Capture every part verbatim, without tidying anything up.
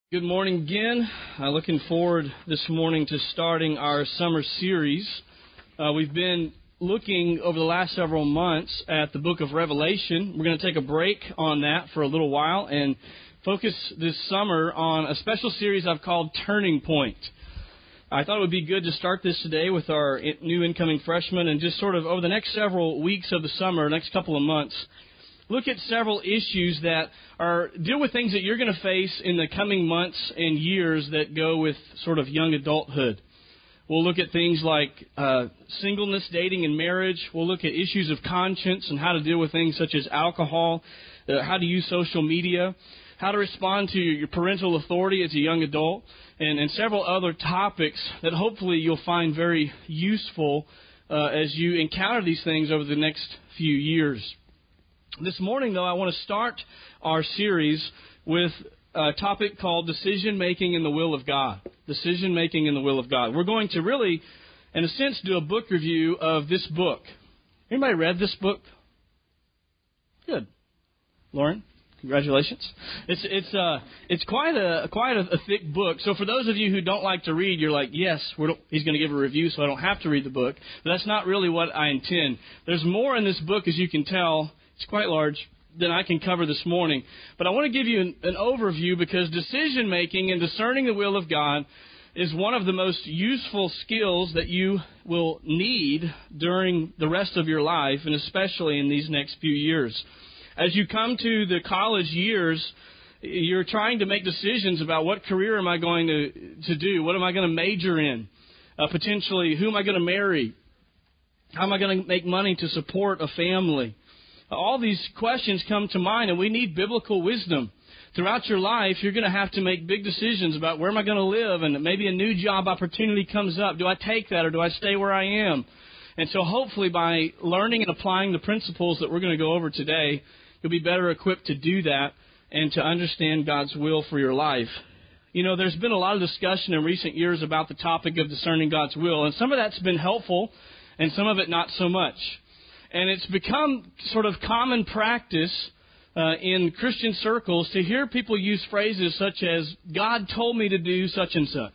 Good morning again. Uh, looking forward this morning to starting our summer series. Uh, we've been looking over the last several months at the book of Revelation. We're going to take a break on that for a little while and focus this summer on a special series I've called Turning Point. I thought it would be good to start this today with our new incoming freshmen and just sort of over the next several weeks of the summer, next couple of months, look at several issues that are deal with things that you're going to face in the coming months and years that go with sort of young adulthood. We'll look at things like uh, singleness, dating, and marriage. We'll look at issues of conscience and how to deal with things such as alcohol, uh, how to use social media, how to respond to your parental authority as a young adult, and, and several other topics that hopefully you'll find very useful uh, as you encounter these things over the next few years. This morning, though, I want to start our series with a topic called Decision Making in the Will of God. Decision Making in the Will of God. We're going to really, in a sense, do a book review of this book. Anybody read this book? Good. Lauren, congratulations. It's it's uh it's quite a quite a, a thick book. So for those of you who don't like to read, you're like, yes, we're, he's going to give a review, so I don't have to read the book. But that's not really what I intend. There's more in this book, as you can tell. It's quite large than I can cover this morning. But I want to give you an, an overview because decision-making and discerning the will of God is one of the most useful skills that you will need during the rest of your life, and especially in these next few years. As you come to the college years, you're trying to make decisions about what career am I going to, to do? What am I going to major in? Uh, potentially, who am I going to marry? How am I going to make money to support a family? All these questions come to mind, and we need biblical wisdom. Throughout your life, you're going to have to make big decisions about where am I going to live, and maybe a new job opportunity comes up. Do I take that, or do I stay where I am? And so hopefully by learning and applying the principles that we're going to go over today, you'll be better equipped to do that and to understand God's will for your life. You know, there's been a lot of discussion in recent years about the topic of discerning God's will, and some of that's been helpful, and some of it not so much. And it's become sort of common practice uh, in Christian circles to hear people use phrases such as, God told me to do such and such.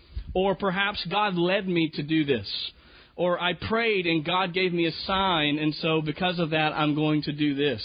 Or perhaps God led me to do this. Or I prayed and God gave me a sign, and so because of that I'm going to do this.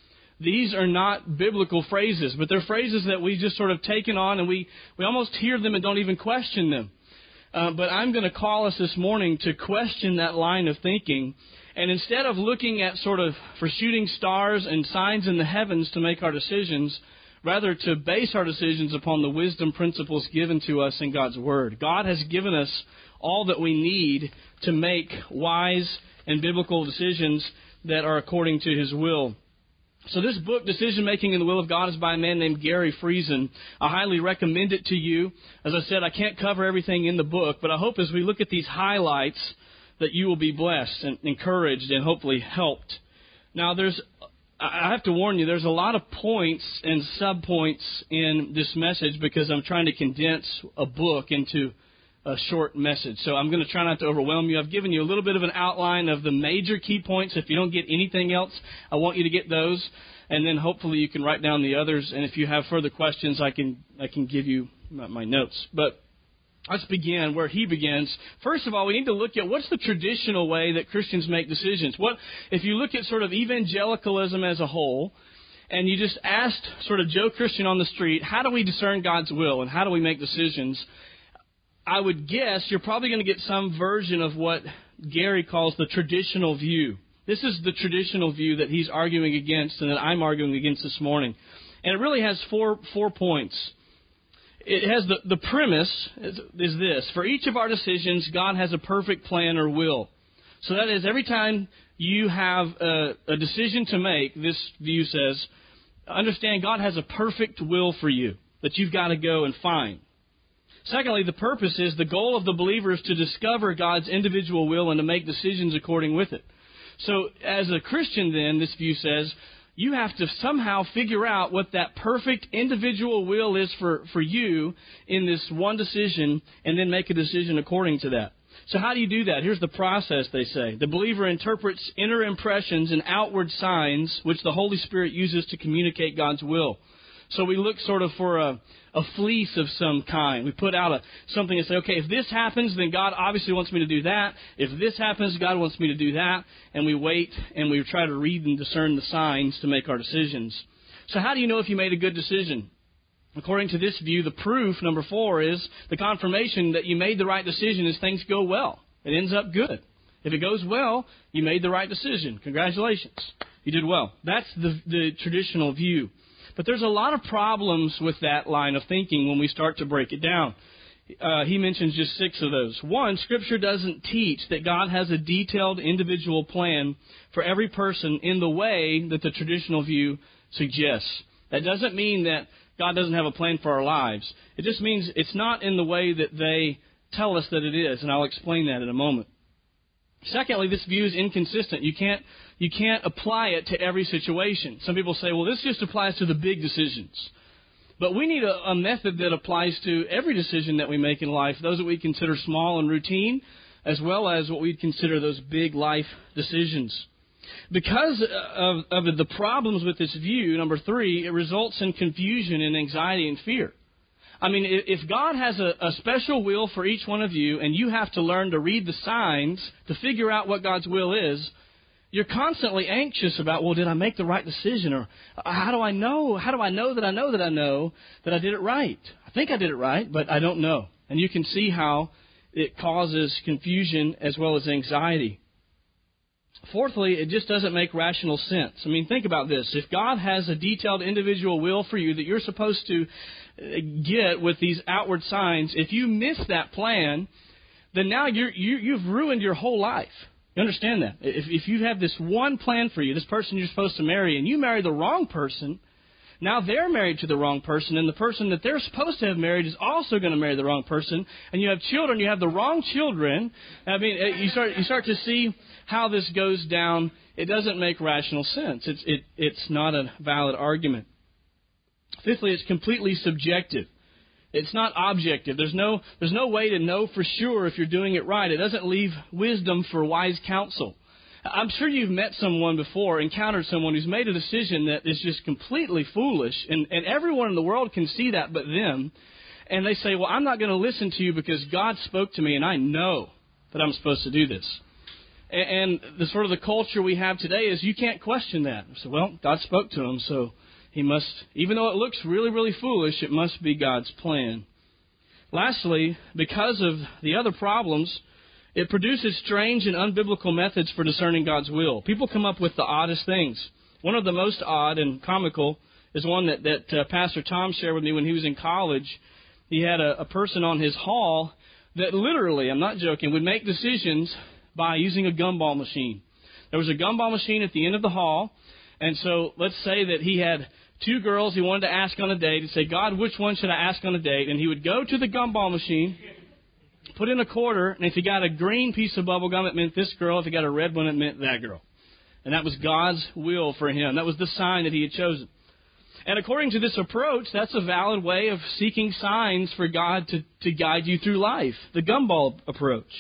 These are not biblical phrases, but they're phrases that we've just sort of taken on, and we, we almost hear them and don't even question them. Uh, but I'm going to call us this morning to question that line of thinking. And instead of looking at sort of for shooting stars and signs in the heavens to make our decisions, rather to base our decisions upon the wisdom principles given to us in God's Word. God has given us all that we need to make wise and biblical decisions that are according to His will. So this book, Decision Making in the Will of God, is by a man named Gary Friesen. I highly recommend it to you. As I said, I can't cover everything in the book, but I hope as we look at these highlights that you will be blessed and encouraged and hopefully helped. Now, there's, I have to warn you, there's a lot of points and subpoints in this message because I'm trying to condense a book into a short message. So I'm going to try not to overwhelm you. I've given you a little bit of an outline of the major key points. If you don't get anything else, I want you to get those. And then hopefully you can write down the others. And if you have further questions, I can I can give you my, my notes. But let's begin where he begins. First of all, we need to look at what's the traditional way that Christians make decisions. What if you look at sort of evangelicalism as a whole, and you just asked sort of Joe Christian on the street, how do we discern God's will and how do we make decisions? I would guess you're probably going to get some version of what Gary calls the traditional view. This is the traditional view that he's arguing against and that I'm arguing against this morning. And it really has four four points. It has the, the premise is, is this. For each of our decisions, God has a perfect plan or will. So that is, every time you have a, a decision to make, this view says, understand God has a perfect will for you that you've got to go and find. Secondly, the purpose is the goal of the believer is to discover God's individual will and to make decisions according with it. So as a Christian then, this view says, you have to somehow figure out what that perfect individual will is for, for you in this one decision and then make a decision according to that. So how do you do that? Here's the process, they say. The believer interprets inner impressions and outward signs which the Holy Spirit uses to communicate God's will. So we look sort of for a, a fleece of some kind. We put out a something and say, okay, if this happens, then God obviously wants me to do that. If this happens, God wants me to do that. And we wait and we try to read and discern the signs to make our decisions. So how do you know if you made a good decision? According to this view, the proof, number four, is the confirmation that you made the right decision is things go well. It ends up good. If it goes well, you made the right decision. Congratulations. You did well. That's the, the traditional view. But there's a lot of problems with that line of thinking when we start to break it down. Uh, he mentions just six of those. One, Scripture doesn't teach that God has a detailed individual plan for every person in the way that the traditional view suggests. That doesn't mean that God doesn't have a plan for our lives. It just means it's not in the way that they tell us that it is, and I'll explain that in a moment. Secondly, this view is inconsistent. You can't you can't apply it to every situation. Some people say, well, this just applies to the big decisions. But we need a, a method that applies to every decision that we make in life, those that we consider small and routine, as well as what we consider those big life decisions. Because of, of the problems with this view, number three, it results in confusion and anxiety and fear. I mean, if God has a, a special will for each one of you, and you have to learn to read the signs to figure out what God's will is, you're constantly anxious about, well, did I make the right decision? Or how do I know? How do I know that I know that I know that I did it right? I think I did it right, but I don't know. And you can see how it causes confusion as well as anxiety. Fourthly, it just doesn't make rational sense. I mean, think about this. If God has a detailed individual will for you that you're supposed to get with these outward signs, if you miss that plan, then now you're, you, you've ruined your whole life. You understand that? If, if you have this one plan for you, this person you're supposed to marry, and you marry the wrong person, now they're married to the wrong person, and the person that they're supposed to have married is also going to marry the wrong person, and you have children, you have the wrong children. I mean, you start you start to see how this goes down. It doesn't make rational sense. It's it it's not a valid argument. Fifthly, it's completely subjective. It's not objective. There's no there's no way to know for sure if you're doing it right. It doesn't leave wisdom for wise counsel. I'm sure you've met someone before, encountered someone who's made a decision that is just completely foolish, and, and everyone in the world can see that but them. And they say, well, I'm not going to listen to you because God spoke to me, and I know that I'm supposed to do this. And, and the sort of the culture we have today is you can't question that. So, well, God spoke to him, so he must, even though it looks really, really foolish, it must be God's plan. Lastly, because of the other problems, it produces strange and unbiblical methods for discerning God's will. People come up with the oddest things. One of the most odd and comical is one that, that uh, Pastor Tom shared with me when he was in college. He had a, a person on his hall that literally, I'm not joking, would make decisions by using a gumball machine. There was a gumball machine at the end of the hall, and so let's say that he had two girls he wanted to ask on a date and say, God, which one should I ask on a date? And he would go to the gumball machine, put in a quarter, and if he got a green piece of bubble gum, it meant this girl. If he got a red one, it meant that girl. And that was God's will for him. That was the sign that he had chosen. And according to this approach, that's a valid way of seeking signs for God to, to guide you through life, the gumball approach.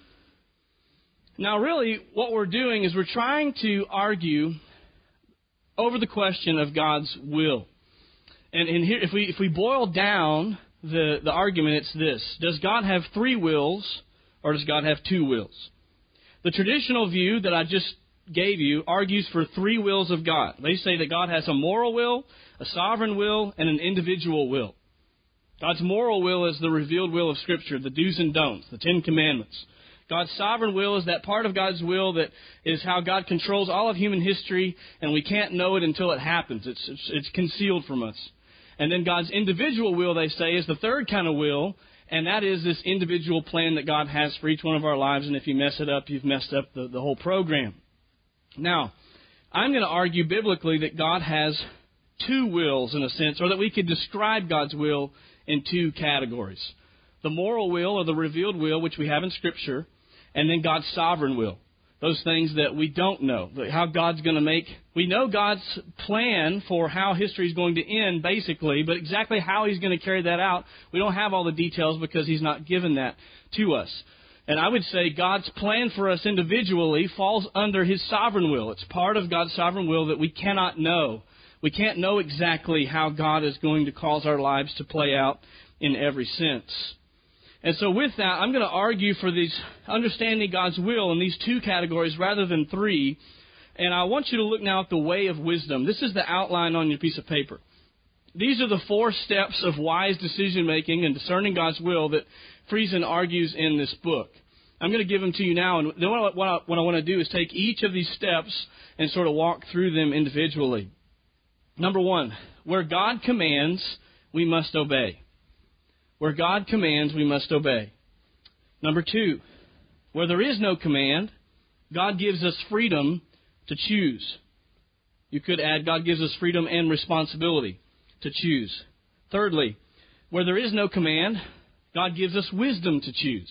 Now, really, what we're doing is we're trying to argue over the question of God's will. And, and here, if we if we boil down the, the argument, it's this. Does God have three wills, or does God have two wills? The traditional view that I just gave you argues for three wills of God. They say that God has a moral will, a sovereign will, and an individual will. God's moral will is the revealed will of Scripture, the do's and don'ts, the Ten Commandments. God's sovereign will is that part of God's will that is how God controls all of human history, and we can't know it until it happens. It's, it's, it's concealed from us. And then God's individual will, they say, is the third kind of will, and that is this individual plan that God has for each one of our lives, and if you mess it up, you've messed up the, the whole program. Now, I'm going to argue biblically that God has two wills, in a sense, or that we could describe God's will in two categories. The moral will, or the revealed will, which we have in Scripture, and then God's sovereign will. Those things that we don't know, how God's going to make. We know God's plan for how history is going to end, basically, but exactly how He's going to carry that out, we don't have all the details because He's not given that to us. And I would say God's plan for us individually falls under His sovereign will. It's part of God's sovereign will that we cannot know. We can't know exactly how God is going to cause our lives to play out in every sense. And so with that, I'm going to argue for these understanding God's will in these two categories rather than three. And I want you to look now at the way of wisdom. This is the outline on your piece of paper. These are the four steps of wise decision-making and discerning God's will that Friesen argues in this book. I'm going to give them to you now, and then what I, what I want to do is take each of these steps and sort of walk through them individually. Number one, where God commands, we must obey. Where God commands, we must obey. Number two, where there is no command, God gives us freedom to choose. You could add, God gives us freedom and responsibility to choose. Thirdly, where there is no command, God gives us wisdom to choose.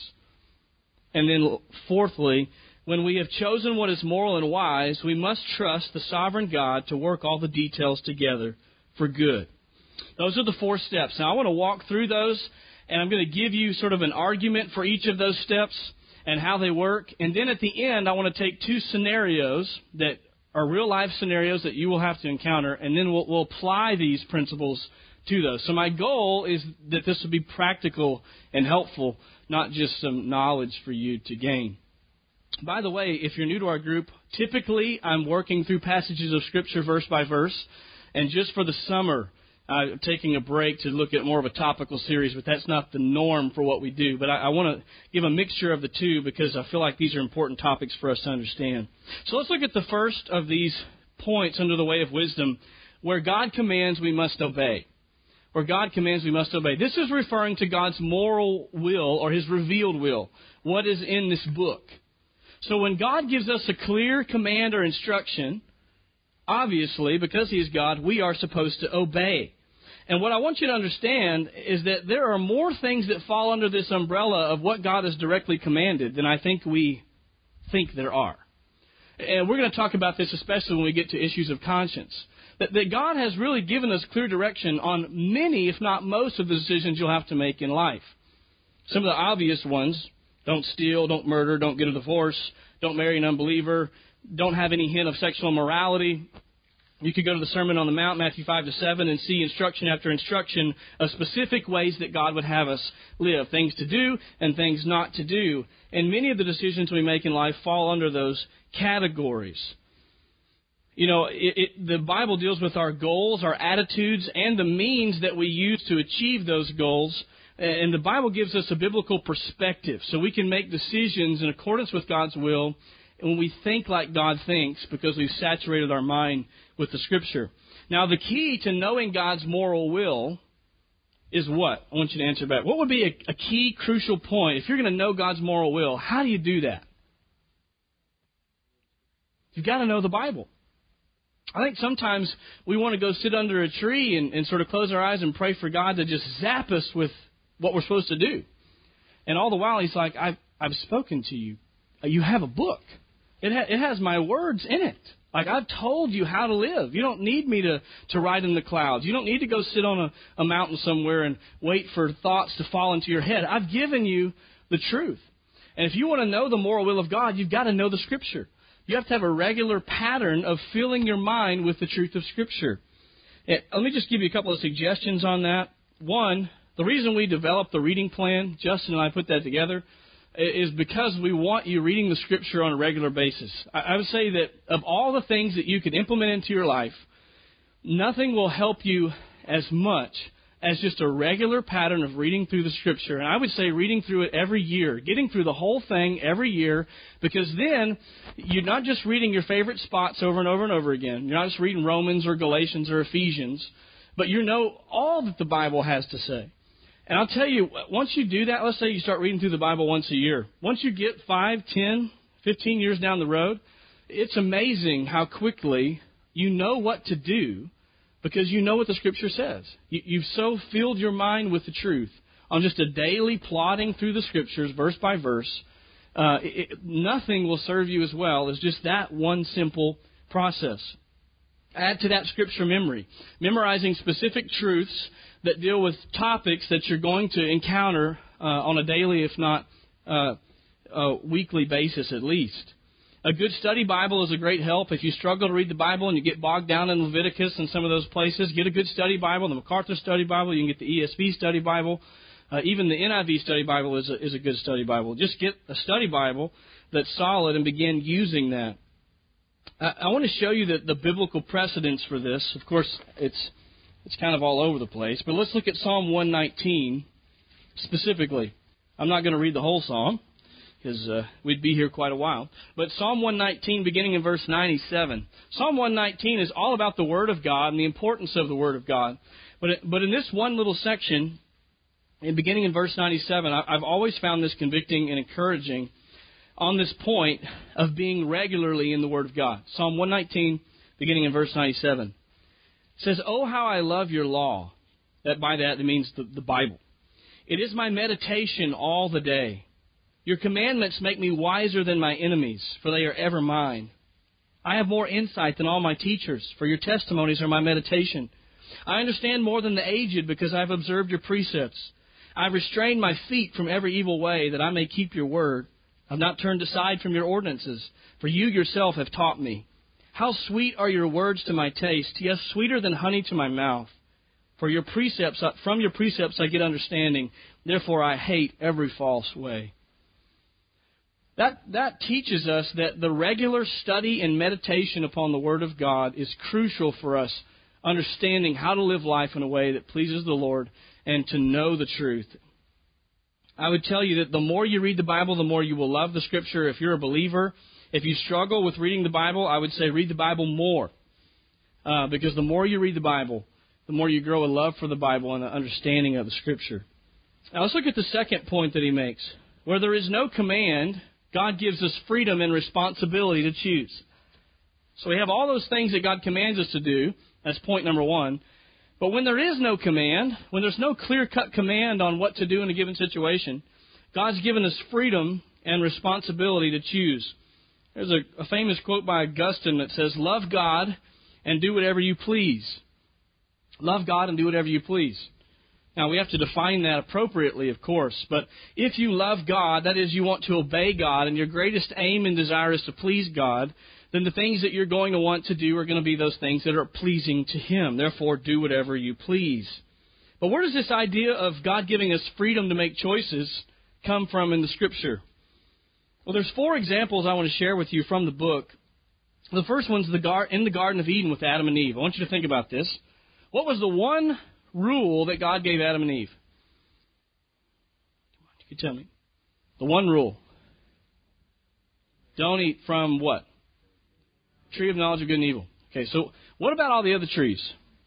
And then fourthly, when we have chosen what is moral and wise, we must trust the sovereign God to work all the details together for good. Those are the four steps. Now, I want to walk through those, and I'm going to give you sort of an argument for each of those steps and how they work. And then at the end, I want to take two scenarios that are real-life scenarios that you will have to encounter, and then we'll, we'll apply these principles to those. So my goal is that this will be practical and helpful, not just some knowledge for you to gain. By the way, if you're new to our group, typically I'm working through passages of Scripture verse by verse, and just for the summer, I'm taking a break to look at more of a topical series, but that's not the norm for what we do. But I, I want to give a mixture of the two because I feel like these are important topics for us to understand. So let's look at the first of these points under the way of wisdom. Where God commands, we must obey. Where God commands, we must obey. This is referring to God's moral will or His revealed will, what is in this book. So when God gives us a clear command or instruction, obviously, because He is God, we are supposed to obey. And what I want you to understand is that there are more things that fall under this umbrella of what God has directly commanded than I think we think there are. And we're going to talk about this especially when we get to issues of conscience. That, that God has really given us clear direction on many, if not most, of the decisions you'll have to make in life. Some of the obvious ones: don't steal, don't murder, don't get a divorce, don't marry an unbeliever, don't have any hint of sexual immorality. You could go to the Sermon on the Mount, Matthew five to seven, and see instruction after instruction of specific ways that God would have us live, things to do and things not to do. And many of the decisions we make in life fall under those categories. You know, it, it, the Bible deals with our goals, our attitudes, and the means that we use to achieve those goals. And the Bible gives us a biblical perspective so we can make decisions in accordance with God's will and when we think like God thinks because we've saturated our mind with the Scripture. Now, the key to knowing God's moral will is what? I want you to answer back. What would be a, a key, crucial point? If you're going to know God's moral will, how do you do that? You've got to know the Bible. I think sometimes we want to go sit under a tree and, and sort of close our eyes and pray for God to just zap us with what we're supposed to do. And all the while, He's like, I've, I've spoken to you. You have a book. It, ha- it has my words in it. Like, I've told you how to live. You don't need me to, to ride in the clouds. You don't need to go sit on a, a mountain somewhere and wait for thoughts to fall into your head. I've given you the truth. And if you want to know the moral will of God, you've got to know the Scripture. You have to have a regular pattern of filling your mind with the truth of Scripture. And let me just give you a couple of suggestions on that. One, the reason we developed the reading plan, Justin and I put that together, is because we want you reading the Scripture on a regular basis. I would say that of all the things that you could implement into your life, nothing will help you as much as just a regular pattern of reading through the Scripture. And I would say reading through it every year, getting through the whole thing every year, because then you're not just reading your favorite spots over and over and over again. You're not just reading Romans or Galatians or Ephesians, but you know all that the Bible has to say. And I'll tell you, once you do that, let's say you start reading through the Bible once a year. Once you get five, ten, fifteen years down the road, it's amazing how quickly you know what to do because you know what the Scripture says. You, you've so filled your mind with the truth on just a daily plodding through the Scriptures, verse by verse. Uh, it, nothing will serve you as well as just that one simple process. Add to that Scripture memory, memorizing specific truths that deal with topics that you're going to encounter uh, on a daily, if not uh, a weekly basis at least. A good study Bible is a great help. If you struggle to read the Bible and you get bogged down in Leviticus and some of those places, get a good study Bible, the MacArthur Study Bible. You can get the E S V Study Bible. Uh, even the N I V Study Bible is a, is a good study Bible. Just get a study Bible that's solid and begin using that. I, I want to show you the, the biblical precedents for this. Of course, it's it's kind of all over the place. But let's look at Psalm one nineteen specifically. I'm not going to read the whole psalm, because uh, we'd be here quite a while. But Psalm one nineteen, beginning in verse ninety-seven. Psalm one nineteen is all about the Word of God and the importance of the Word of God. But it, but in this one little section, in beginning in verse ninety-seven, I, I've always found this convicting and encouraging on this point of being regularly in the Word of God. Psalm one nineteen, beginning in verse ninety-seven. It says, "Oh, how I love your law." That by that it means the, the Bible. "It is my meditation all the day. Your commandments make me wiser than my enemies, for they are ever mine. I have more insight than all my teachers, for your testimonies are my meditation. I understand more than the aged, because I have observed your precepts. I have restrained my feet from every evil way, that I may keep your word. I have not turned aside from your ordinances, for you yourself have taught me. How sweet are your words to my taste, yes, sweeter than honey to my mouth. For your precepts, from your precepts I get understanding, therefore I hate every false way." That that teaches us that the regular study and meditation upon the Word of God is crucial for us, understanding how to live life in a way that pleases the Lord and to know the truth. I would tell you that the more you read the Bible, the more you will love the Scripture. If you're a believer, if you struggle with reading the Bible, I would say read the Bible more. Uh, because the more you read the Bible, the more you grow a love for the Bible and an understanding of the Scripture. Now let's look at the second point that he makes. Where there is no command, God gives us freedom and responsibility to choose. So we have all those things that God commands us to do. That's point number one. But when there is no command, when there's no clear-cut command on what to do in a given situation, God's given us freedom and responsibility to choose. There's a, a famous quote by Augustine that says, "Love God and do whatever you please." Love God and do whatever you please. Now, we have to define that appropriately, of course. But if you love God, that is, you want to obey God, and your greatest aim and desire is to please God, then the things that you're going to want to do are going to be those things that are pleasing to Him. Therefore, do whatever you please. But where does this idea of God giving us freedom to make choices come from in the Scripture? Well, there's four examples I want to share with you from the book. The first one's the gar- in the Garden of Eden with Adam and Eve. I want you to think about this. What was the one rule that God gave Adam and Eve? Come on, you can tell me. The one rule. Don't eat from what? Tree of knowledge of good and evil. Okay, so what about all the other trees?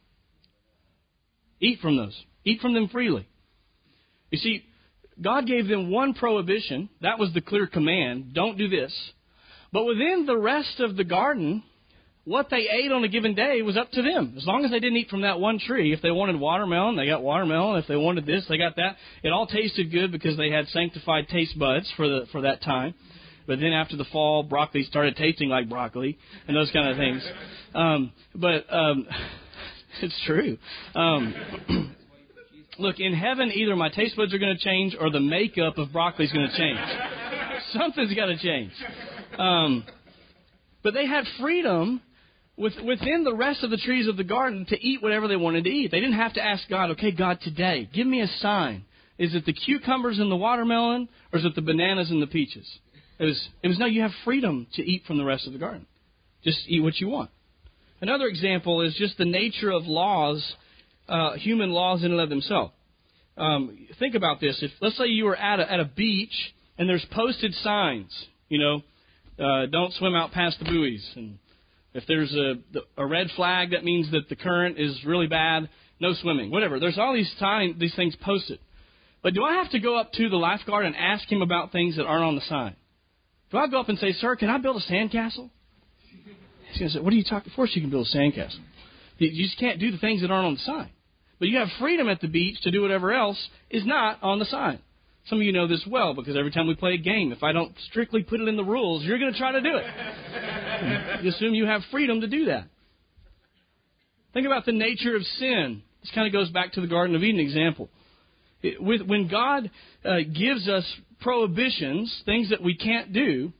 Eat from those. Eat from them freely. You see, God gave them one prohibition. That was the clear command. Don't do this. But within the rest of the garden, what they ate on a given day was up to them. As long as they didn't eat from that one tree. If they wanted watermelon, they got watermelon. If they wanted this, they got that. It all tasted good because they had sanctified taste buds for the for that time. But then after the fall, broccoli started tasting like broccoli and those kind of things. Um, but um, it's true. Um, look, in heaven, either my taste buds are going to change or the makeup of broccoli is going to change. Something's got to change. Um, but they had freedom with, within the rest of the trees of the garden to eat whatever they wanted to eat. They didn't have to ask God, okay, God, today, give me a sign. Is it the cucumbers and the watermelon, or is it the bananas and the peaches? It was, it was no, you have freedom to eat from the rest of the garden. Just eat what you want. Another example is just the nature of laws, uh, human laws in and of themselves. Um, think about this. If let's say you were at a, at a beach and there's posted signs, you know, uh, don't swim out past the buoys. And if there's a, a red flag, that means that the current is really bad, no swimming, whatever. There's all these time, these things posted. But do I have to go up to the lifeguard and ask him about things that aren't on the sign? Do I go up and say, "Sir, can I build a sandcastle?" He's going to say, "What are you talking? Of course you can build a sandcastle. You just can't do the things that aren't on the sign." But you have freedom at the beach to do whatever else is not on the sign. Some of you know this well because every time we play a game, if I don't strictly put it in the rules, you're going to try to do it. You assume you have freedom to do that. Think about the nature of sin. This kind of goes back to the Garden of Eden example. It, with, when God uh, gives us prohibitions, things that we can't do,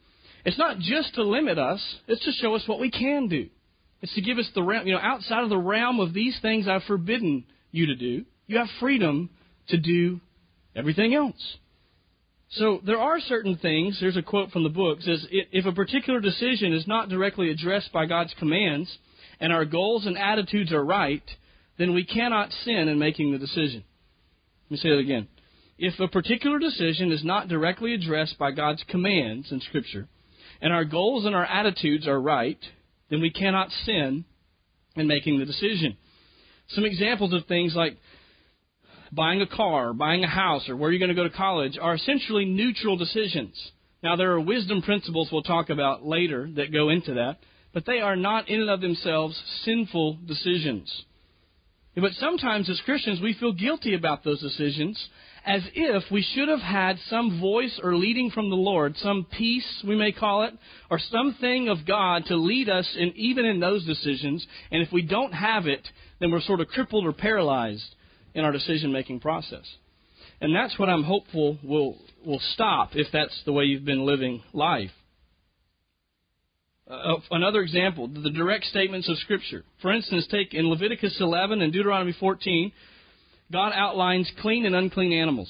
It's not just to limit us. It's to show us what we can do. It's to give us the realm, you know, outside of the realm of these things I've forbidden you to do, you have freedom to do everything else. So there are certain things, there's a quote from the book, says, if a particular decision is not directly addressed by God's commands and our goals and attitudes are right, then we cannot sin in making the decision. Let me say that again. If a particular decision is not directly addressed by God's commands in Scripture and our goals and our attitudes are right, then we cannot sin in making the decision. Some examples of things like buying a car, buying a house, or where you're going to go to college are essentially neutral decisions. Now, there are wisdom principles we'll talk about later that go into that, but they are not in and of themselves sinful decisions. But sometimes as Christians, we feel guilty about those decisions as if we should have had some voice or leading from the Lord, some peace, we may call it, or something of God to lead us in even in those decisions. And if we don't have it, then we're sort of crippled or paralyzed in our decision-making process. And that's what I'm hopeful will will stop if that's the way you've been living life. Uh, another example, the direct statements of Scripture. For instance, take in Leviticus eleven and Deuteronomy fourteen, God outlines clean and unclean animals.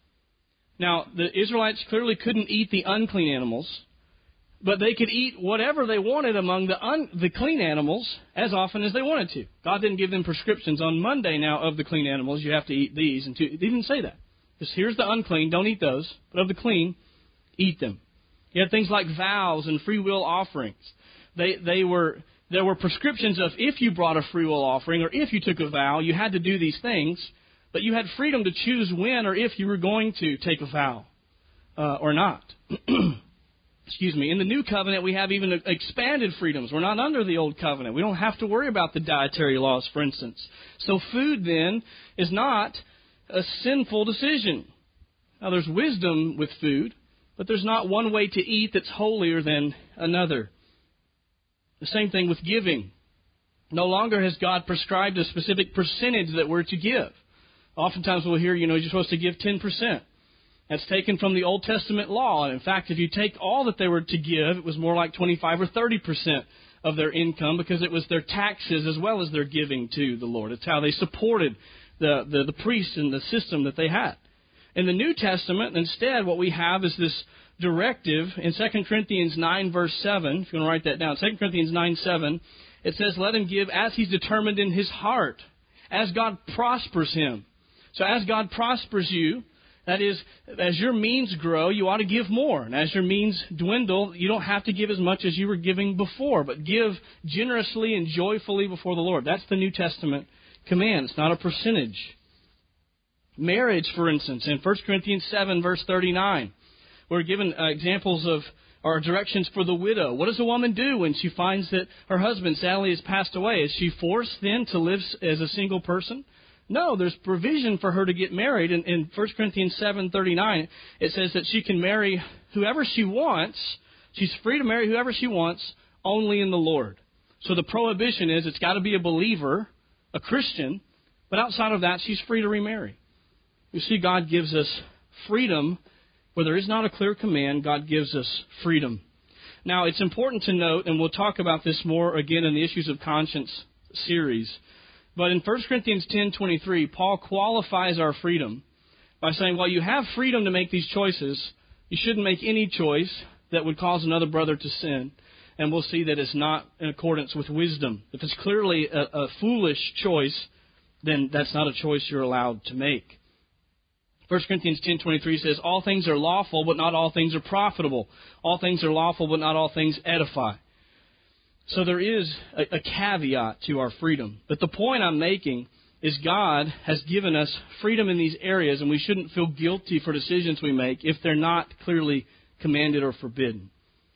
Now, the Israelites clearly couldn't eat the unclean animals, but they could eat whatever they wanted among the un, the clean animals as often as they wanted to. God didn't give them prescriptions on Monday now of the clean animals. You have to eat these. And to, He didn't say that. Just here's the unclean, don't eat those. But of the clean, eat them. You had things like vows and free will offerings. They they were there were prescriptions of if you brought a free will offering or if you took a vow, you had to do these things. But you had freedom to choose when or if you were going to take a vow uh, or not. Excuse me. In the new covenant, we have even expanded freedoms. We're not under the old covenant. We don't have to worry about the dietary laws, for instance. So food, then, is not a sinful decision. Now, there's wisdom with food, but there's not one way to eat that's holier than another. The same thing with giving. No longer has God prescribed a specific percentage that we're to give. Oftentimes we'll hear, you know, you're supposed to give ten percent. That's taken from the Old Testament law. And in fact, if you take all that they were to give, it was more like twenty-five or thirty percent of their income because it was their taxes as well as their giving to the Lord. It's how they supported the, the, the priests and the system that they had. In the New Testament, instead, what we have is this directive in Second Corinthians nine, verse seven. If you want to write that down, Second Corinthians nine, seven, it says, let him give as he's determined in his heart, as God prospers him. So as God prospers you, that is, as your means grow, you ought to give more. And as your means dwindle, you don't have to give as much as you were giving before, but give generously and joyfully before the Lord. That's the New Testament command. It's not a percentage. Marriage, for instance, in First Corinthians seven, verse thirty-nine, we're given uh, examples of or directions for the widow. What does a woman do when she finds that her husband sadly has passed away? Is she forced then to live as a single person? No, there's provision for her to get married. In, in First Corinthians seven thirty-nine, it says that she can marry whoever she wants. She's free to marry whoever she wants, only in the Lord. So the prohibition is it's got to be a believer, a Christian, but outside of that, she's free to remarry. You see, God gives us freedom. Where there is not a clear command, God gives us freedom. Now, it's important to note, and we'll talk about this more again in the Issues of Conscience series, but in First Corinthians ten twenty-three, Paul qualifies our freedom by saying, while you have freedom to make these choices, you shouldn't make any choice that would cause another brother to sin. And we'll see that it's not in accordance with wisdom. If it's clearly a, a foolish choice, then that's not a choice you're allowed to make. First Corinthians ten twenty-three says, all things are lawful, but not all things are profitable. All things are lawful, but not all things edify. So there is a, a caveat to our freedom. But the point I'm making is God has given us freedom in these areas, and we shouldn't feel guilty for decisions we make if they're not clearly commanded or forbidden.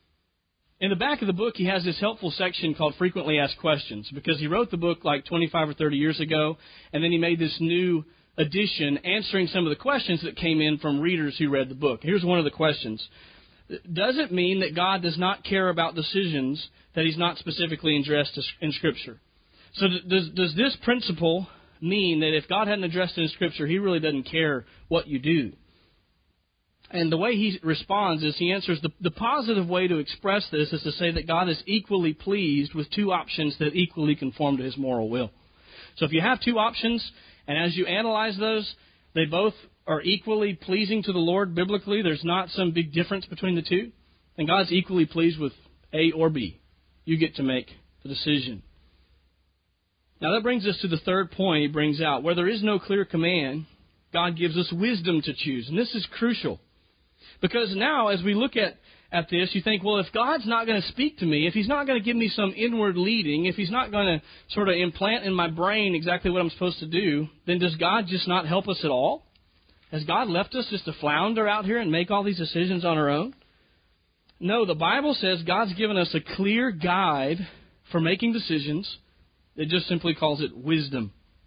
In the back of the book, he has this helpful section called Frequently Asked Questions, because he wrote the book like twenty-five or thirty years ago, and then he made this new edition answering some of the questions that came in from readers who read the book. Here's one of the questions. Does it mean that God does not care about decisions that He's not specifically addressed in Scripture? So does, does this principle mean that if God hadn't addressed it in Scripture, He really doesn't care what you do? And the way he responds is he answers, the, the positive way to express this is to say that God is equally pleased with two options that equally conform to his moral will. So if you have two options, and as you analyze those, they both are equally pleasing to the Lord biblically, there's not some big difference between the two, then God's equally pleased with A or B. You get to make the decision. Now that brings us to the third point he brings out. Where there is no clear command, God gives us wisdom to choose. And this is crucial. Because now, as we look at, at this, you think, well, if God's not going to speak to me, if he's not going to give me some inward leading, if he's not going to sort of implant in my brain exactly what I'm supposed to do, then does God just not help us at all? Has God left us just to flounder out here and make all these decisions on our own? No, the Bible says God's given us a clear guide for making decisions. It just simply calls it wisdom.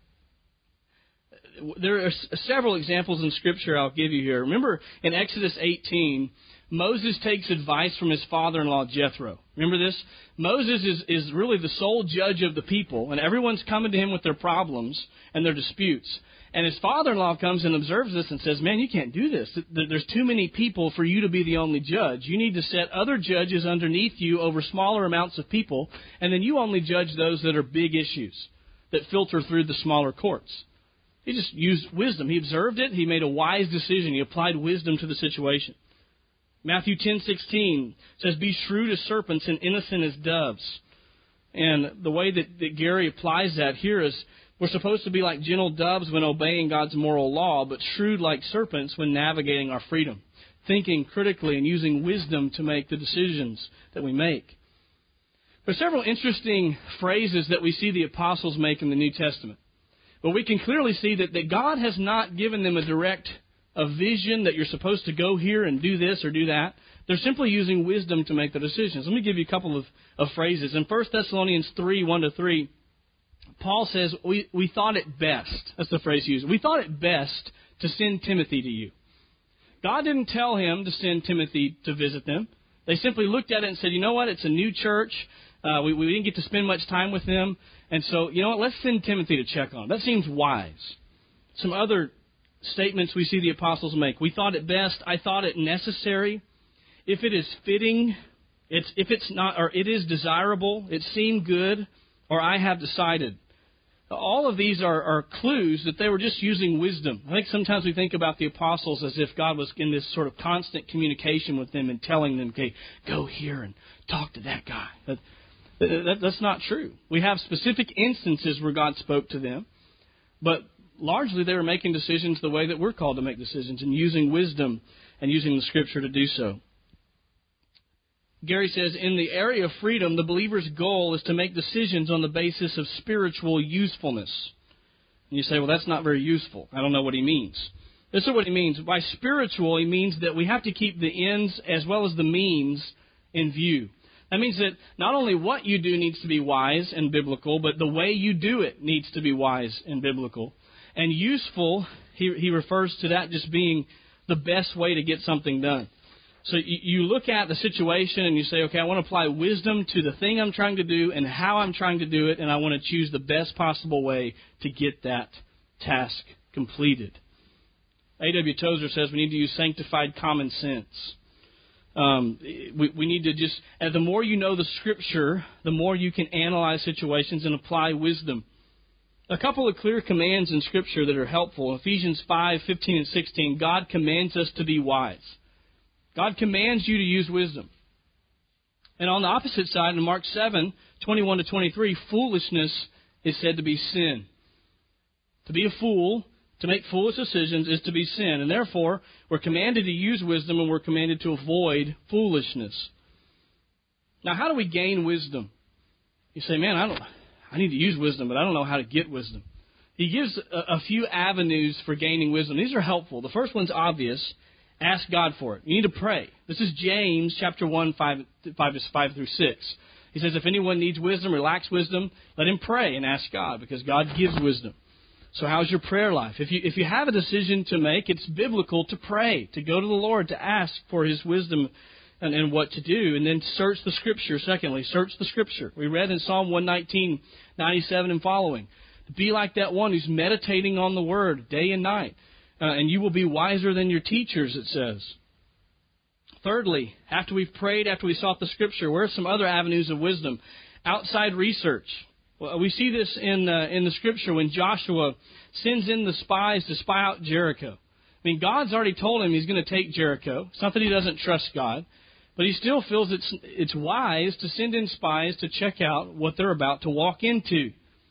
There are several examples in Scripture I'll give you here. Remember in Exodus eighteen, Moses takes advice from his father-in-law Jethro. Remember this? Moses is, is really the sole judge of the people, and everyone's coming to him with their problems and their disputes. And his father-in-law comes and observes this and says, man, you can't do this. There's too many people for you to be the only judge. You need to set other judges underneath you over smaller amounts of people, and then you only judge those that are big issues that filter through the smaller courts. He just used wisdom. He observed it. He made a wise decision. He applied wisdom to the situation. Matthew ten sixteen says, be shrewd as serpents and innocent as doves. And the way that, that Gary applies that here is we're supposed to be like gentle doves when obeying God's moral law, but shrewd like serpents when navigating our freedom, thinking critically and using wisdom to make the decisions that we make. There are several interesting phrases that we see the apostles make in the New Testament. But we can clearly see that, that God has not given them a direct a vision that you're supposed to go here and do this or do that. They're simply using wisdom to make the decisions. Let me give you a couple of, of phrases. In First Thessalonians three, one to three, Paul says, we, we thought it best. That's the phrase he used. We thought it best to send Timothy to you. God didn't tell him to send Timothy to visit them. They simply looked at it and said, you know what, it's a new church. Uh, we, we didn't get to spend much time with them. And so, you know what, let's send Timothy to check on him. That seems wise. Some other statements we see the apostles make. We thought it best. I thought it necessary. If it is fitting, it's if it's not, or it is desirable, it seemed good, or I have decided. All of these are, are clues that they were just using wisdom. I think sometimes we think about the apostles as if God was in this sort of constant communication with them and telling them, okay, go here and talk to that guy. That, that, that's not true. We have specific instances where God spoke to them, but largely they were making decisions the way that we're called to make decisions and using wisdom and using the Scripture to do so. Gary says, in the area of freedom, the believer's goal is to make decisions on the basis of spiritual usefulness. And you say, well, that's not very useful. I don't know what he means. This is what he means. By spiritual, he means that we have to keep the ends as well as the means in view. That means that not only what you do needs to be wise and biblical, but the way you do it needs to be wise and biblical. And useful, he, he refers to that just being the best way to get something done. So you look at the situation and you say, okay, I want to apply wisdom to the thing I'm trying to do and how I'm trying to do it, and I want to choose the best possible way to get that task completed. A W Tozer says we need to use sanctified common sense. Um, we, we need to just, and the more you know the Scripture, the more you can analyze situations and apply wisdom. A couple of clear commands in Scripture that are helpful. Ephesians five, fifteen and sixteen, God commands us to be wise. God commands you to use wisdom. And on the opposite side, in Mark seven, twenty-one to twenty-three, foolishness is said to be sin. To be a fool, to make foolish decisions, is to be sin. And therefore, we're commanded to use wisdom and we're commanded to avoid foolishness. Now, how do we gain wisdom? You say, man, I don't, I need to use wisdom, but I don't know how to get wisdom. He gives a, a few avenues for gaining wisdom. These are helpful. The first one's obvious. Ask God for it. You need to pray. This is James chapter one, five, five, five through six. He says, if anyone needs wisdom or lacks wisdom, let him pray and ask God, because God gives wisdom. So how's your prayer life? If you if you have a decision to make, it's biblical to pray, to go to the Lord, to ask for His wisdom and, and what to do. And then search the Scripture. Secondly, search the Scripture. We read in Psalm one nineteen, ninety-seven and following. Be like that one who's meditating on the Word day and night. Uh, and you will be wiser than your teachers, it says. Thirdly, after we've prayed, after we sought the Scripture, where are some other avenues of wisdom? Outside research. Well, we see this in uh, in the Scripture when Joshua sends in the spies to spy out Jericho. I mean, God's already told him he's going to take Jericho. It's not that he doesn't trust God, but he still feels it's it's wise to send in spies to check out what they're about to walk into.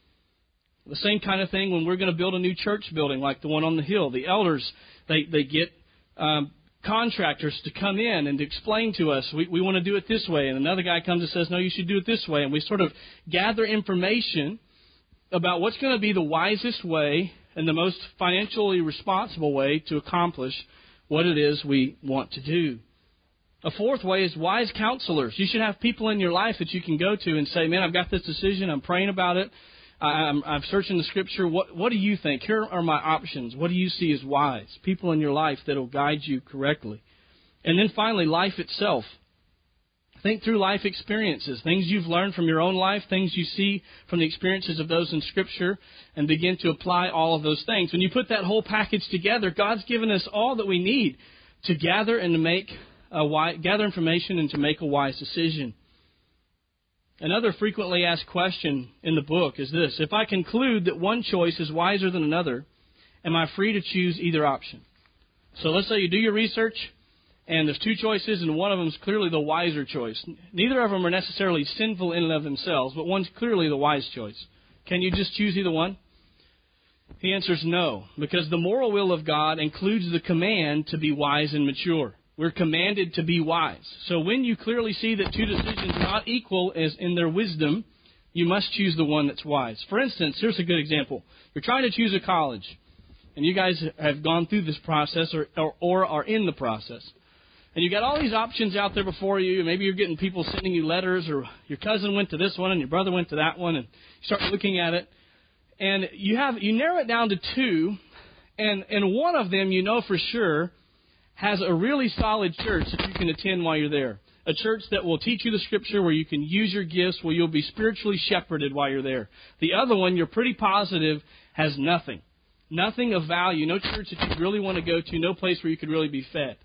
The same kind of thing when we're going to build a new church building like the one on the hill. The elders, they, they get um, contractors to come in and to explain to us, we, we want to do it this way. And another guy comes and says, no, you should do it this way. And we sort of gather information about what's going to be the wisest way and the most financially responsible way to accomplish what it is we want to do. A fourth way is wise counselors. You should have people in your life that you can go to and say, man, I've got this decision. I'm praying about it. I'm, I'm searching the Scripture. What, what do you think? Here are my options. What do you see as wise? People in your life that will guide you correctly. And then finally, life itself. Think through life experiences, things you've learned from your own life, things you see from the experiences of those in Scripture, and begin to apply all of those things. When you put that whole package together, God's given us all that we need to gather and to make a wise, gather information and to make a wise decision. Another frequently asked question in the book is this: if I conclude that one choice is wiser than another, am I free to choose either option? So let's say you do your research, and there's two choices, and one of them is clearly the wiser choice. Neither of them are necessarily sinful in and of themselves, but one's clearly the wise choice. Can you just choose either one? The answer is no, because the moral will of God includes the command to be wise and mature. We're commanded to be wise. So when you clearly see that two decisions are not equal as in their wisdom, you must choose the one that's wise. For instance, here's a good example. You're trying to choose a college, and you guys have gone through this process or, or, or are in the process. And you got all these options out there before you. Maybe you're getting people sending you letters, or your cousin went to this one and your brother went to that one, and you start looking at it. And you have you narrow it down to two, and, and one of them you know for sure has a really solid church that you can attend while you're there. A church that will teach you the Scripture, where you can use your gifts, where you'll be spiritually shepherded while you're there. The other one, you're pretty positive, has nothing. Nothing of value. No church that you really want to go to. No place where you could really be fed.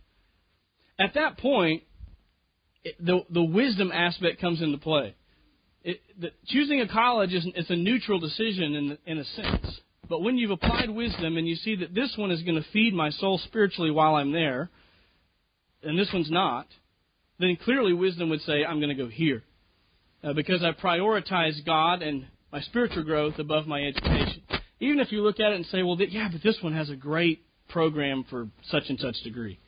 At that point, it, the, the wisdom aspect comes into play. It, the, choosing a college is it's a neutral decision in, in a sense. But when you've applied wisdom and you see that this one is going to feed my soul spiritually while I'm there, and this one's not, then clearly wisdom would say, I'm going to go here. Uh, because I prioritize God and my spiritual growth above my education. Even if you look at it and say, well, th- yeah, but this one has a great program for such and such degree.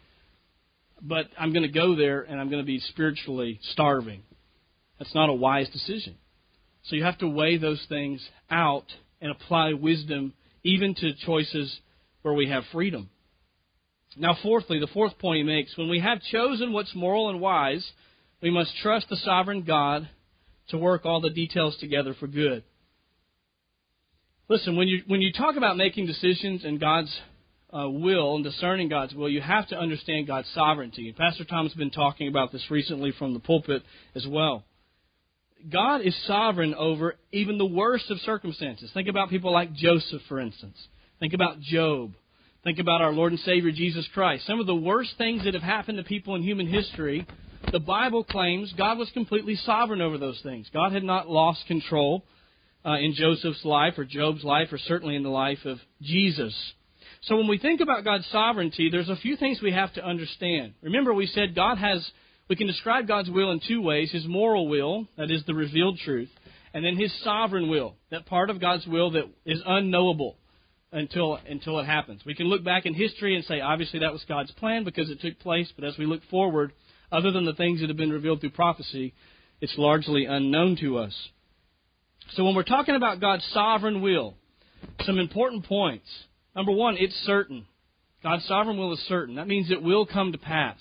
But I'm going to go there and I'm going to be spiritually starving. That's not a wise decision. So you have to weigh those things out and apply wisdom even to choices where we have freedom. Now, fourthly, the fourth point he makes, when we have chosen what's moral and wise, we must trust the sovereign God to work all the details together for good. Listen, when you when you talk about making decisions in God's uh, will and discerning God's will, you have to understand God's sovereignty. And Pastor Tom has been talking about this recently from the pulpit as well. God is sovereign over even the worst of circumstances. Think about people like Joseph, for instance. Think about Job. Think about our Lord and Savior, Jesus Christ. Some of the worst things that have happened to people in human history, the Bible claims God was completely sovereign over those things. God had not lost control uh, in Joseph's life or Job's life or certainly in the life of Jesus. So when we think about God's sovereignty, there's a few things we have to understand. Remember, we said God has... We can describe God's will in two ways. His moral will, that is the revealed truth, and then His sovereign will, that part of God's will that is unknowable until until it happens. We can look back in history and say, obviously that was God's plan because it took place, but as we look forward, other than the things that have been revealed through prophecy, it's largely unknown to us. So when we're talking about God's sovereign will, some important points. Number one, it's certain. God's sovereign will is certain. That means it will come to pass.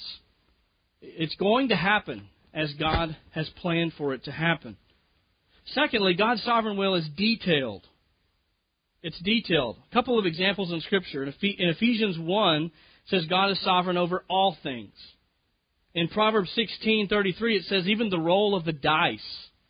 It's going to happen as God has planned for it to happen. Secondly, God's sovereign will is detailed. It's detailed. A couple of examples in Scripture. In Ephesians one, it says God is sovereign over all things. In Proverbs sixteen thirty-three, it says even the roll of the dice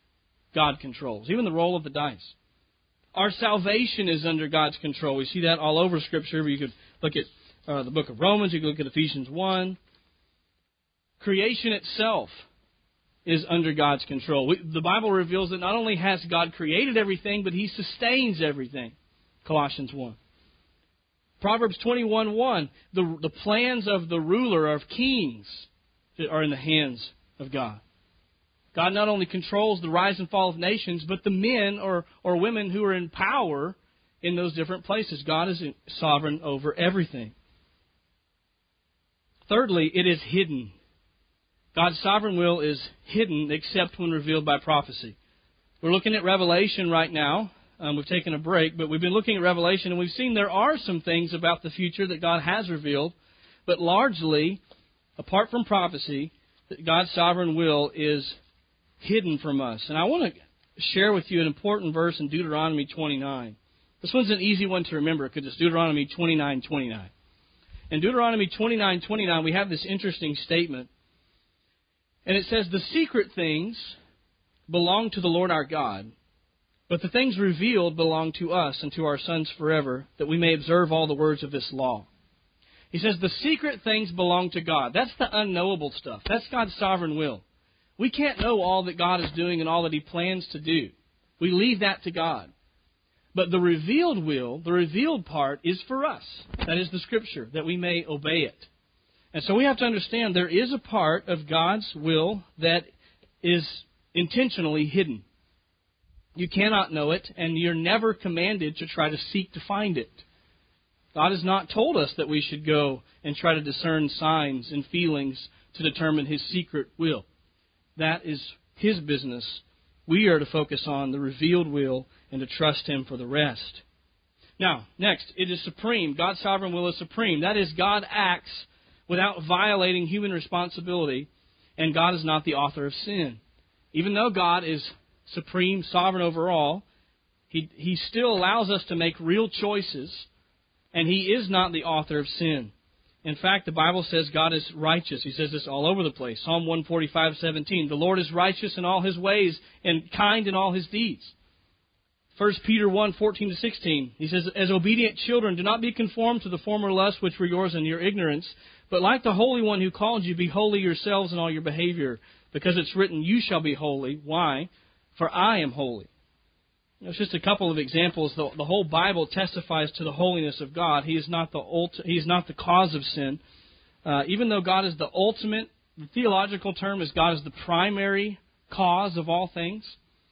God controls. Even the roll of the dice. Our salvation is under God's control. We see that all over Scripture. You could look at uh, the book of Romans. You could look at Ephesians one. Creation itself is under God's control. We, the Bible reveals that not only has God created everything, but He sustains everything. Colossians one. Proverbs twenty-one one, the, the plans of the ruler, of kings, are in the hands of God. God not only controls the rise and fall of nations, but the men or, or women who are in power in those different places. God is sovereign over everything. Thirdly, it is hidden. God's sovereign will is hidden except when revealed by prophecy. We're looking at Revelation right now. Um, we've taken a break, but we've been looking at Revelation, and we've seen there are some things about the future that God has revealed, but largely, apart from prophecy, God's sovereign will is hidden from us. And I want to share with you an important verse in Deuteronomy twenty-nine. This one's an easy one to remember because it's Deuteronomy twenty-nine twenty-nine. In Deuteronomy twenty-nine twenty-nine, we have this interesting statement. And it says, "The secret things belong to the Lord our God, but the things revealed belong to us and to our sons forever, that we may observe all the words of this law." He says the secret things belong to God. That's the unknowable stuff. That's God's sovereign will. We can't know all that God is doing and all that He plans to do. We leave that to God. But the revealed will, the revealed part, is for us. That is the Scripture, that we may obey it. And so we have to understand there is a part of God's will that is intentionally hidden. You cannot know it, and you're never commanded to try to seek to find it. God has not told us that we should go and try to discern signs and feelings to determine His secret will. That is His business. We are to focus on the revealed will and to trust Him for the rest. Now, next, it is supreme. God's sovereign will is supreme. That is, God acts without violating human responsibility, and God is not the author of sin. Even though God is supreme, sovereign over all, He, he still allows us to make real choices, and He is not the author of sin. In fact, the Bible says God is righteous. He says this all over the place. Psalm one forty-five seventeen. The Lord is righteous in all His ways and kind in all His deeds. First Peter one fourteen to sixteen. He says, "As obedient children, do not be conformed to the former lusts which were yours in your ignorance, but like the Holy One who called you, be holy yourselves in all your behavior, because it's written, you shall be holy." Why? "For I am holy." It's just a couple of examples. The, the whole Bible testifies to the holiness of God. He is not the ulti- He is not the cause of sin. Uh, even though God is the ultimate, the theological term is God is the primary cause of all things.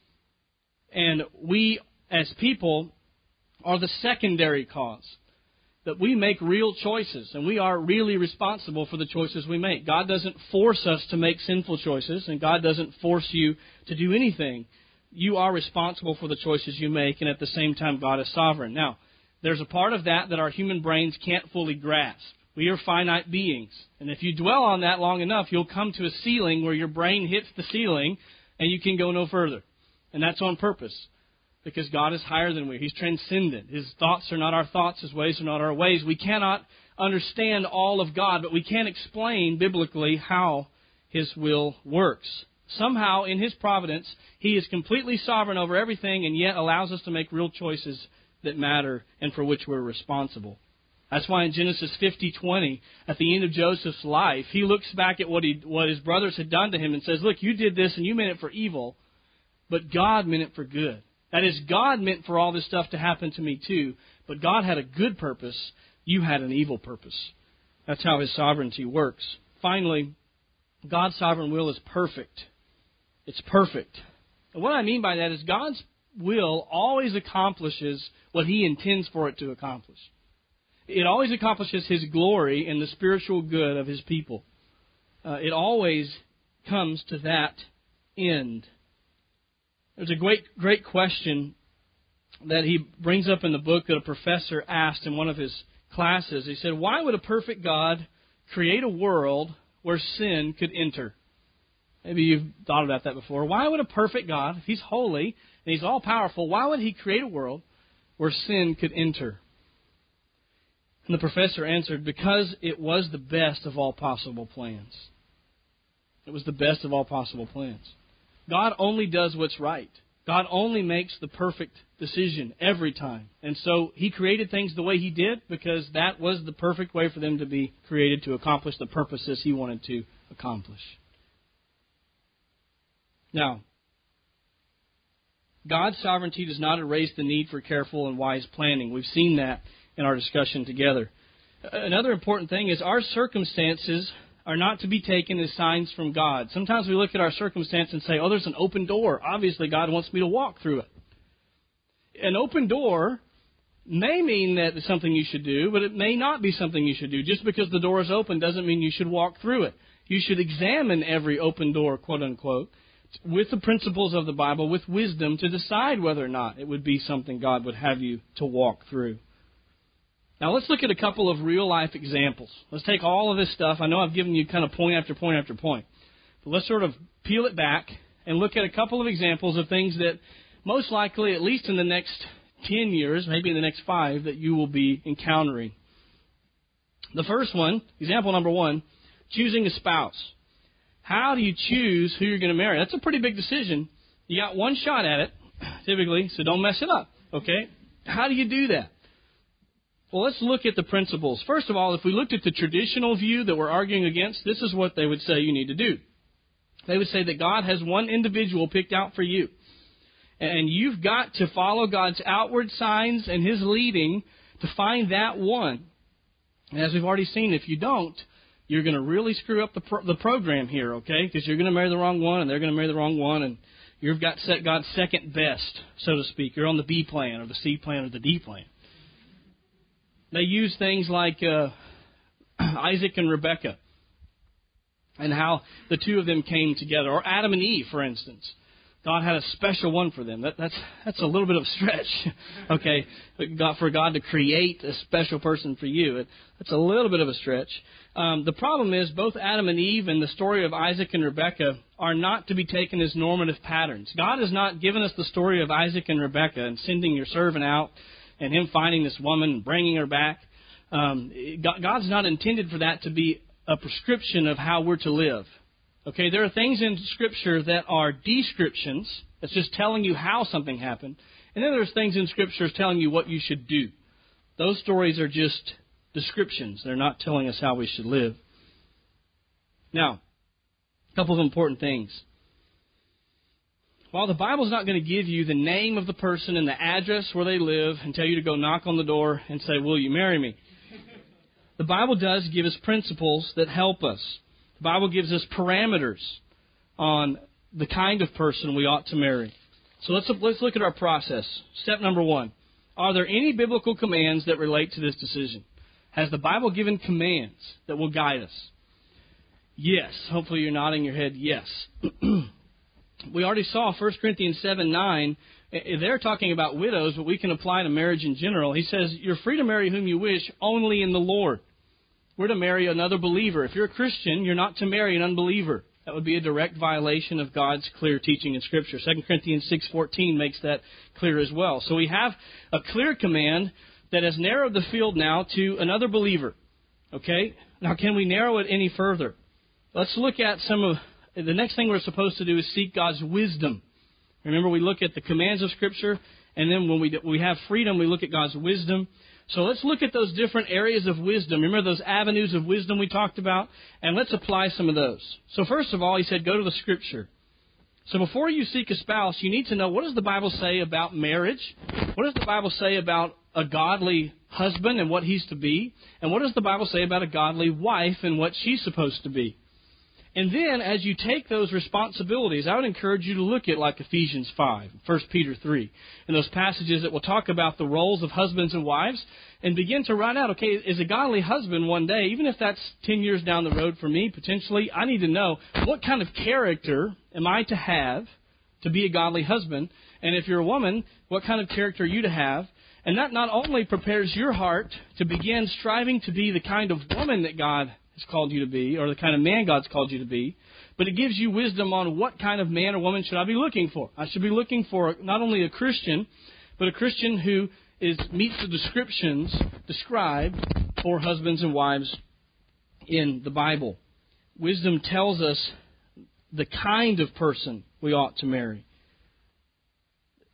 And we, as people, are the secondary cause. That we make real choices, and we are really responsible for the choices we make. God doesn't force us to make sinful choices, and God doesn't force you to do anything. You are responsible for the choices you make, and at the same time, God is sovereign. Now, there's a part of that that our human brains can't fully grasp. We are finite beings, and if you dwell on that long enough, you'll come to a ceiling where your brain hits the ceiling, and you can go no further. And that's on purpose, because God is higher than we. He's transcendent. His thoughts are not our thoughts. His ways are not our ways. We cannot understand all of God, but we can explain biblically how His will works. Somehow, in His providence, He is completely sovereign over everything and yet allows us to make real choices that matter and for which we're responsible. That's why in Genesis fifty twenty, at the end of Joseph's life, he looks back at what he what his brothers had done to him and says, "Look, you did this and you meant it for evil, but God meant it for good." That is, God meant for all this stuff to happen to me too, but God had a good purpose. You had an evil purpose. That's how His sovereignty works. Finally, God's sovereign will is perfect. It's perfect. And what I mean by that is God's will always accomplishes what He intends for it to accomplish. It always accomplishes His glory and the spiritual good of His people. Uh, it always comes to that end. There's a great, great question that he brings up in the book that a professor asked in one of his classes. He said, "Why would a perfect God create a world where sin could enter?" Maybe you've thought about that before. Why would a perfect God, if He's holy and He's all-powerful, why would He create a world where sin could enter? And the professor answered, because it was the best of all possible plans. It was the best of all possible plans. God only does what's right. God only makes the perfect decision every time. And so He created things the way He did because that was the perfect way for them to be created to accomplish the purposes He wanted to accomplish. Now, God's sovereignty does not erase the need for careful and wise planning. We've seen that in our discussion together. Another important thing is our circumstances are not to be taken as signs from God. Sometimes we look at our circumstance and say, oh, there's an open door. Obviously, God wants me to walk through it. An open door may mean that it's something you should do, but it may not be something you should do. Just because the door is open doesn't mean you should walk through it. You should examine every open door, quote unquote, with the principles of the Bible, with wisdom, to decide whether or not it would be something God would have you to walk through. Now, let's look at a couple of real-life examples. Let's take all of this stuff. I know I've given you kind of point after point after point. But let's sort of peel it back and look at a couple of examples of things that most likely, at least in the next ten years, maybe in the next five, that you will be encountering. The first one, example number one, choosing a spouse. How do you choose who you're going to marry? That's a pretty big decision. You got one shot at it, typically, so don't mess it up, okay? How do you do that? Well, let's look at the principles. First of all, if we looked at the traditional view that we're arguing against, this is what they would say you need to do. They would say that God has one individual picked out for you. And you've got to follow God's outward signs and His leading to find that one. And as we've already seen, if you don't, you're going to really screw up the pro- the program here, okay? Because you're going to marry the wrong one, and they're going to marry the wrong one, and you've got set God's second best, so to speak. You're on the B plan, or the C plan, or the D plan. They use things like uh, Isaac and Rebekah and how the two of them came together. Or Adam and Eve, for instance. God had a special one for them. That, that's that's a little bit of a stretch, okay, God, for God to create a special person for you. It, that's a little bit of a stretch. Um, the problem is both Adam and Eve and the story of Isaac and Rebekah are not to be taken as normative patterns. God has not given us the story of Isaac and Rebekah and sending your servant out and him finding this woman and bringing her back. Um, God's not intended for that to be a prescription of how we're to live. Okay, there are things in Scripture that are descriptions. It's just telling you how something happened. And then there's things in Scripture telling you what you should do. Those stories are just descriptions. They're not telling us how we should live. Now, a couple of important things. While the Bible's not going to give you the name of the person and the address where they live and tell you to go knock on the door and say, will you marry me? The Bible does give us principles that help us. The Bible gives us parameters on the kind of person we ought to marry. So let's let's look at our process. Step number one. Are there any biblical commands that relate to this decision? Has the Bible given commands that will guide us? Yes. Hopefully you're nodding your head yes. We already saw First Corinthians seven nine. They're talking about widows, but we can apply to marriage in general. He says, you're free to marry whom you wish, only in the Lord. We're to marry another believer. If you're a Christian, you're not to marry an unbeliever. That would be a direct violation of God's clear teaching in Scripture. Second Corinthians six fourteen makes that clear as well. So we have a clear command that has narrowed the field now to another believer. Okay? Now, can we narrow it any further? Let's look at some of... The next thing we're supposed to do is seek God's wisdom. Remember, we look at the commands of Scripture, and then when we we have freedom, we look at God's wisdom. So let's look at those different areas of wisdom. Remember those avenues of wisdom we talked about? And let's apply some of those. So first of all, he said, go to the Scripture. So before you seek a spouse, you need to know, what does the Bible say about marriage? What does the Bible say about a godly husband and what he's to be? And what does the Bible say about a godly wife and what she's supposed to be? And then, as you take those responsibilities, I would encourage you to look at like Ephesians five, First Peter three, and those passages that will talk about the roles of husbands and wives, and begin to write out, okay, as a godly husband one day, even if that's ten years down the road for me, potentially, I need to know what kind of character am I to have to be a godly husband, and if you're a woman, what kind of character are you to have? And that not only prepares your heart to begin striving to be the kind of woman that God called you to be, or the kind of man God's called you to be, but it gives you wisdom on what kind of man or woman should I be looking for. I should be looking for not only a Christian, but a Christian who is meets the descriptions described for husbands and wives in the Bible. Wisdom tells us the kind of person we ought to marry.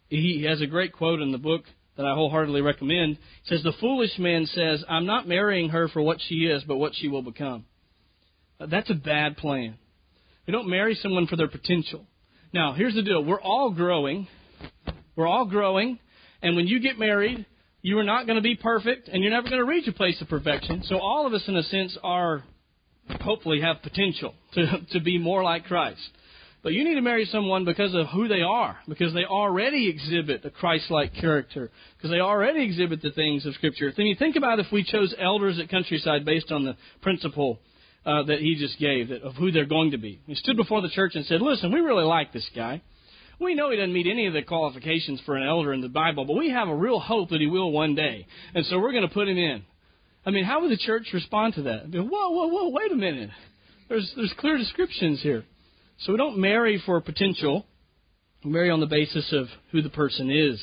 he has a great quote in the book that I wholeheartedly recommend. He says, "The foolish man says, I'm not marrying her for what she is, but what she will become." That's a bad plan. We don't marry someone for their potential. Now, here's the deal. We're all growing. We're all growing. And when you get married, you are not going to be perfect, and you're never going to reach a place of perfection. So all of us, in a sense, are hopefully have potential to, to be more like Christ. But you need to marry someone because of who they are, because they already exhibit a Christ-like character, because they already exhibit the things of Scripture. Then you think about if we chose elders at Countryside based on the principle uh, that he just gave, that, of who they're going to be. He stood before the church and said, listen, we really like this guy. We know he doesn't meet any of the qualifications for an elder in the Bible, but we have a real hope that he will one day. And so we're going to put him in. I mean, how would the church respond to that? Whoa, whoa, whoa, wait a minute. There's, there's clear descriptions here. So we don't marry for potential. We marry on the basis of who the person is.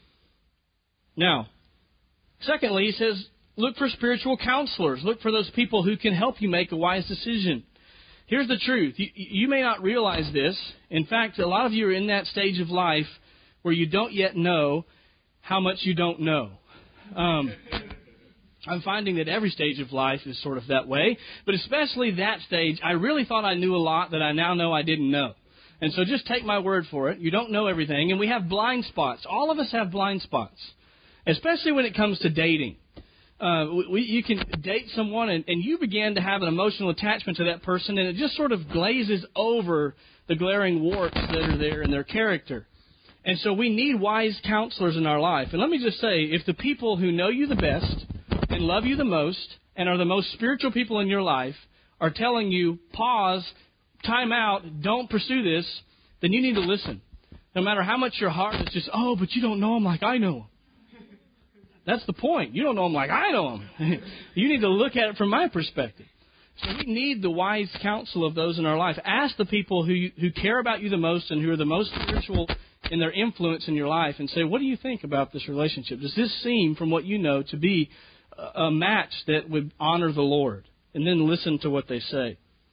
Now, secondly, he says, look for spiritual counselors. Look for those people who can help you make a wise decision. Here's the truth. You, you may not realize this. In fact, a lot of you are in that stage of life where you don't yet know how much you don't know. Um, I'm finding that every stage of life is sort of that way, but especially that stage, I really thought I knew a lot that I now know I didn't know. And so just take my word for it. You don't know everything, and we have blind spots. All of us have blind spots, especially when it comes to dating. Uh, we, you can date someone, and, and you begin to have an emotional attachment to that person, and it just sort of glazes over the glaring warts that are there in their character. And so we need wise counselors in our life. And let me just say, if the people who know you the best and love you the most and are the most spiritual people in your life are telling you, pause, time out, don't pursue this, then you need to listen. No matter how much your heart is just, oh, but you don't know him like I know him. That's the point. You don't know him like I know him. You need to look at it from my perspective. So we need the wise counsel of those in our life. Ask the people who who care about you the most and who are the most spiritual in their influence in your life and say, what do you think about this relationship? Does this seem, from what you know, to be a match that would honor the Lord? And then listen to what they say.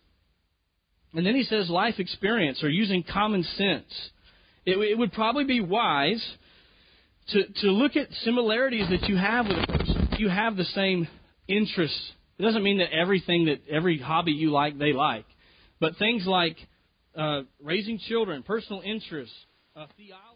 And then he says life experience or using common sense. It, it would probably be wise to, to look at similarities that you have with a person. You have the same interests. It doesn't mean that everything that every hobby you like, they like. But things like uh, raising children, personal interests, uh, theology.